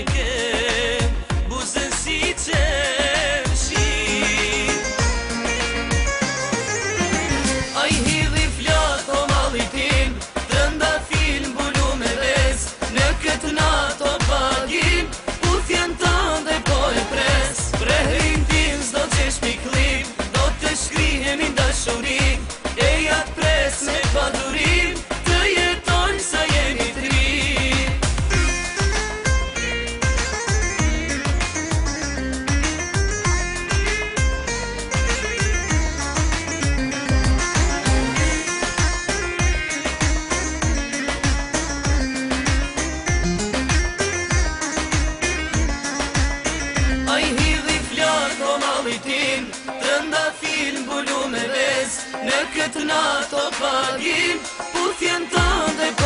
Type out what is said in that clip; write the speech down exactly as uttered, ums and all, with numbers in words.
ke buzën si qemshi. A i hidhi flat o malli tim, të ndafil mbulu me res, në këtë natë o pagin, puthjen tënde po e pres. Prehrin tim s'do qesh mi klip, do të shkrihemi dashurin, e jatë pres me padurin, të jetojnë sa jemi tri. A i hidhi flat o malli tim, të ndafil mbulu me ves, në këtë natë o pagin, puthjen tënde